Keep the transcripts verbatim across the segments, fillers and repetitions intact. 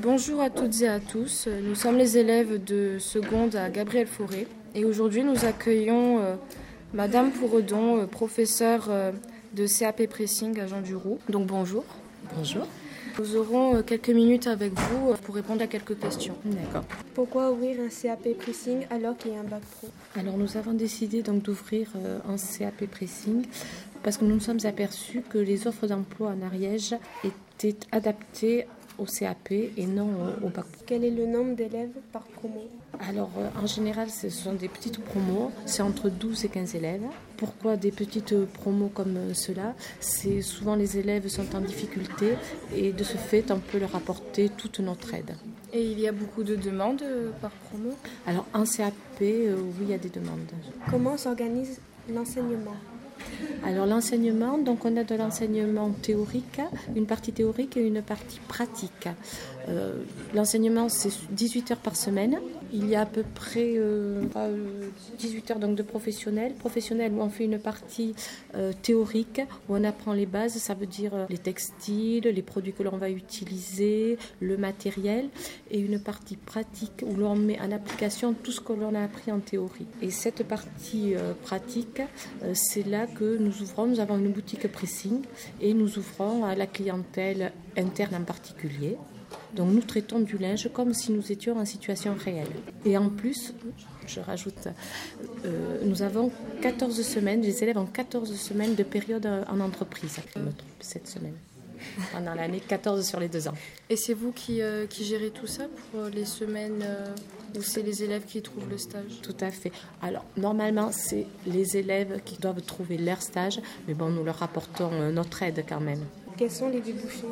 Bonjour à toutes et à tous, nous sommes les élèves de seconde à Gabriel Fauré et aujourd'hui nous accueillons euh, Madame Pourredon, euh, professeure euh, de C A P Pressing à Jean Duroux. Donc bonjour. Bonjour. Nous aurons euh, quelques minutes avec vous euh, pour répondre à quelques questions. D'accord. Pourquoi ouvrir un C A P Pressing alors qu'il y a un bac pro? Alors nous avons décidé donc d'ouvrir euh, un C A P Pressing parce que nous nous sommes aperçus que les offres d'emploi en Ariège étaient adaptées au C A P et non au, au bac pro. Quel est le nombre d'élèves par promo? Alors euh, en général ce sont des petites promos, c'est entre douze et quinze élèves. Pourquoi des petites promos comme cela? C'est souvent les élèves sont en difficulté et de ce fait on peut leur apporter toute notre aide. Et il y a beaucoup de demandes euh, par promo? Alors en C A P, euh, oui il y a des demandes. Comment s'organise l'enseignement? Alors l'enseignement, donc on a de l'enseignement théorique, une partie théorique et une partie pratique. Euh, l'enseignement c'est dix-huit heures par semaine. Il y a à peu près euh, dix-huit heures donc de professionnel. Professionnel où on fait une partie euh, théorique où on apprend les bases, ça veut dire les textiles, les produits que l'on va utiliser, le matériel, et une partie pratique où l'on met en application tout ce que l'on a appris en théorie. Et cette partie euh, pratique, euh, c'est là que nous ouvrons, nous avons une boutique pressing et nous ouvrons à la clientèle interne en particulier. Donc nous traitons du linge comme si nous étions en situation réelle. Et en plus, je rajoute, euh, nous avons quatorze semaines, les élèves ont quatorze semaines de période en entreprise, je me trompe, cette semaine. Pendant l'année, quatorze sur les deux ans. Et c'est vous qui, euh, qui gérez tout ça pour les semaines euh, où c'est les élèves qui trouvent le stage? Tout à fait. Alors, normalement, c'est les élèves qui doivent trouver leur stage, mais bon, nous leur apportons notre aide quand même. Quels sont les débouchés?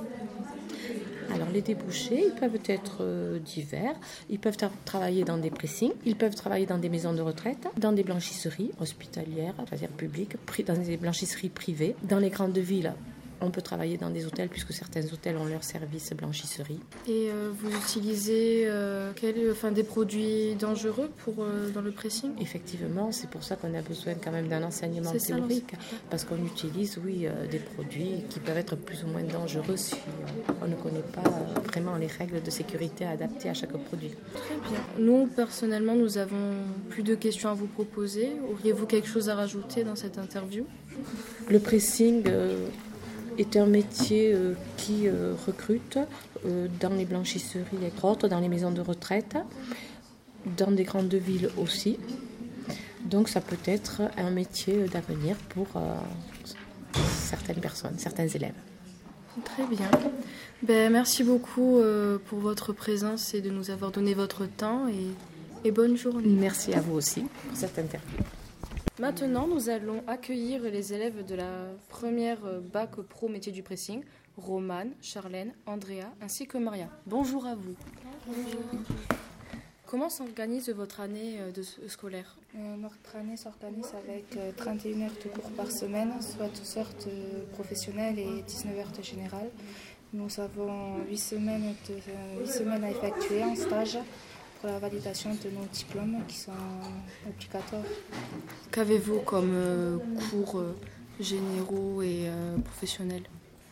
Alors, les débouchés, ils peuvent être euh, divers. Ils peuvent tra- travailler dans des pressings, ils peuvent travailler dans des maisons de retraite, dans des blanchisseries hospitalières, c'est-à-dire publiques, pri- dans des blanchisseries privées, dans les grandes villes. On peut travailler dans des hôtels puisque certains hôtels ont leur service blanchisserie. Et euh, vous utilisez euh, quel, enfin, des produits dangereux pour, euh, dans le pressing? Effectivement, c'est pour ça qu'on a besoin quand même d'un enseignement C'est ça, théorique. Parce qu'on utilise, oui, euh, des produits qui peuvent être plus ou moins dangereux si euh, on ne connaît pas euh, vraiment les règles de sécurité adaptées à chaque produit. Très bien. Nous, personnellement, nous avons plus de questions à vous proposer. Auriez-vous quelque chose à rajouter dans cette interview? Le pressing... Euh, est un métier euh, qui euh, recrute euh, dans les blanchisseries et autres, dans les maisons de retraite, dans des grandes villes aussi. Donc ça peut être un métier d'avenir pour euh, certaines personnes, certains élèves. Très bien. Ben, merci beaucoup euh, pour votre présence et de nous avoir donné votre temps et, et bonne journée. Merci à vous aussi pour cette interview. Maintenant, nous allons accueillir les élèves de la première bac pro métier du pressing, Romane, Charlène, Andrea ainsi que Maria. Bonjour à vous. Bonjour. Comment s'organise votre année de scolaire? euh, Notre année s'organise avec euh, trente et une heures de cours par semaine, soit sorte euh, professionnelle et dix-neuf heures de générale. Nous avons huit semaines, de, euh, huit semaines à effectuer en stage pour la validation de nos diplômes qui sont obligatoires. Qu'avez-vous comme euh, cours euh, généraux et euh, professionnels?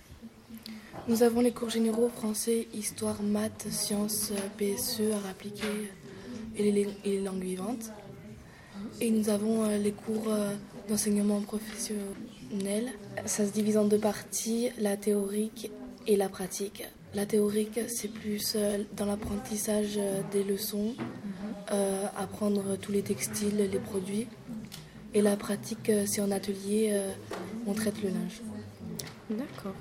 Nous avons les cours généraux français, histoire, maths, sciences, P S E, art appliqué et les, et les langues vivantes. Et nous avons euh, les cours euh, d'enseignement professionnel. Ça se divise en deux parties, la théorique et la pratique. La théorique, c'est plus euh, dans l'apprentissage euh, des leçons, euh, apprendre tous les textiles, les produits. Et la pratique, euh, c'est en atelier, euh, on traite le linge. D'accord.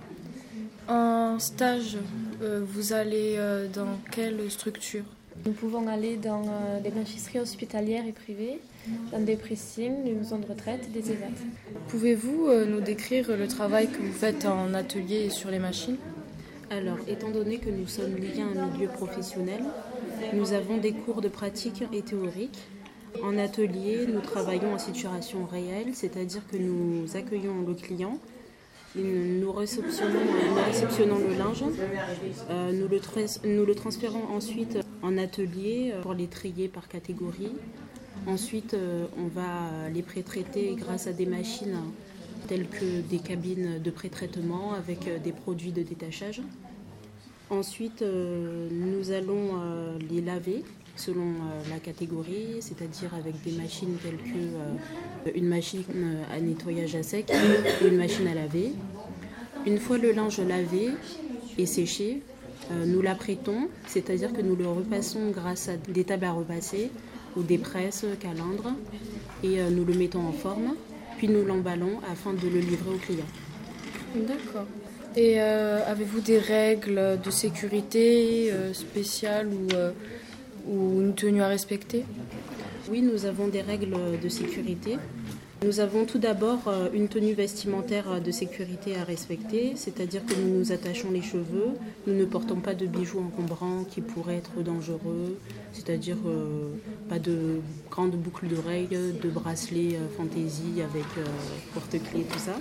En stage, euh, vous allez euh, dans quelle structure? Nous pouvons aller dans euh, des blanchisseries hospitalières et privées, dans des pressings, des maisons de retraite, des EHPAD. Pouvez-vous euh, nous décrire le travail que vous faites en atelier et sur les machines? Alors, étant donné que nous sommes liés à un milieu professionnel, nous avons des cours de pratique et théorique. En atelier, nous travaillons en situation réelle, c'est-à-dire que nous accueillons le client, nous réceptionnons, nous réceptionnons le linge, euh, nous, le tra- nous le transférons ensuite en atelier pour les trier par catégorie. Ensuite, euh, on va les pré-traiter grâce à des machines telles que des cabines de pré-traitement avec des produits de détachage. Ensuite, euh, nous allons euh, les laver selon euh, la catégorie, c'est-à-dire avec des machines telles que euh, une machine à nettoyage à sec et une machine à laver. Une fois le linge lavé et séché, euh, nous l'apprêtons, c'est-à-dire que nous le repassons grâce à des tables à repasser ou des presses, calindres, et euh, nous le mettons en forme, puis nous l'emballons afin de le livrer au client. D'accord. Et euh, avez-vous des règles de sécurité euh, spéciales ou, euh, ou une tenue à respecter ? Oui, nous avons des règles de sécurité. Nous avons tout d'abord une tenue vestimentaire de sécurité à respecter, c'est-à-dire que nous nous attachons les cheveux, nous ne portons pas de bijoux encombrants qui pourraient être dangereux, c'est-à-dire euh, pas de grandes boucles d'oreilles, de bracelets euh, fantaisie avec euh, porte-clés, tout ça.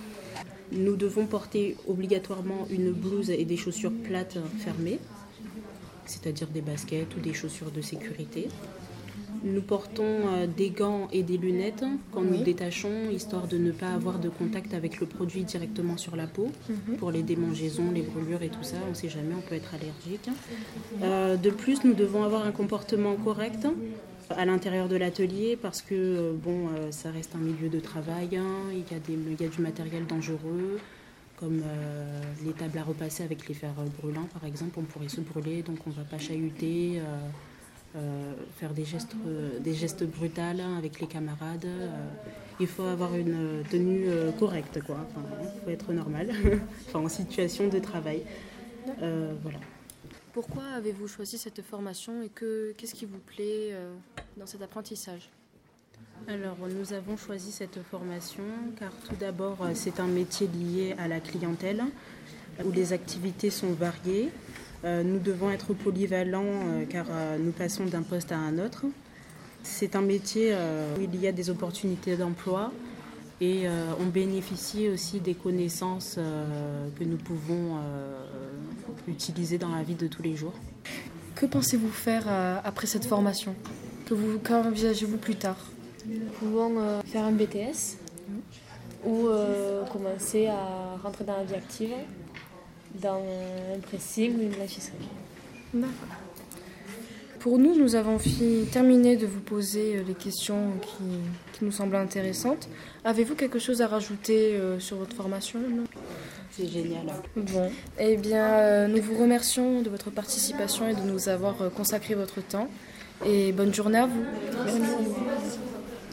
Nous devons porter obligatoirement une blouse et des chaussures plates fermées, c'est-à-dire des baskets ou des chaussures de sécurité. Nous portons des gants et des lunettes quand nous oui. détachons, histoire de ne pas avoir de contact avec le produit directement sur la peau, mm-hmm. pour les démangeaisons, les brûlures et tout ça, on ne sait jamais, on peut être allergique. Euh, de plus, nous devons avoir un comportement correct à l'intérieur de l'atelier parce que bon, ça reste un milieu de travail, hein, il y a des, il y a du matériel dangereux, comme euh, les tables à repasser avec les fers brûlants par exemple, on pourrait se brûler, donc on ne va pas chahuter. Euh, Euh, faire des gestes, euh, des gestes brutals avec les camarades. Euh, il faut avoir une tenue euh, correcte, quoi. Enfin, il faut être normal, enfin, en situation de travail. Euh, voilà. Pourquoi avez-vous choisi cette formation et que, qu'est-ce qui vous plaît euh, dans cet apprentissage ? Alors, nous avons choisi cette formation car tout d'abord, c'est un métier lié à la clientèle où les activités sont variées. Euh, nous devons être polyvalents euh, car euh, nous passons d'un poste à un autre. C'est un métier euh, où il y a des opportunités d'emploi et euh, on bénéficie aussi des connaissances euh, que nous pouvons euh, utiliser dans la vie de tous les jours. Que pensez-vous faire euh, après cette formation ? Que vous, qu'envisagez-vous plus tard ? Nous pouvons euh, faire un B T S mmh. ou euh, commencer à rentrer dans la vie active, dans un pressing ou une blanchisserie. D'accord. Pour nous, nous avons fini, terminé de vous poser les questions qui, qui nous semblent intéressantes. Avez-vous quelque chose à rajouter euh, sur votre formation ? Non ? C'est génial. Bon, eh bien, euh, nous vous remercions de votre participation et de nous avoir consacré votre temps. Et bonne journée à vous. Merci.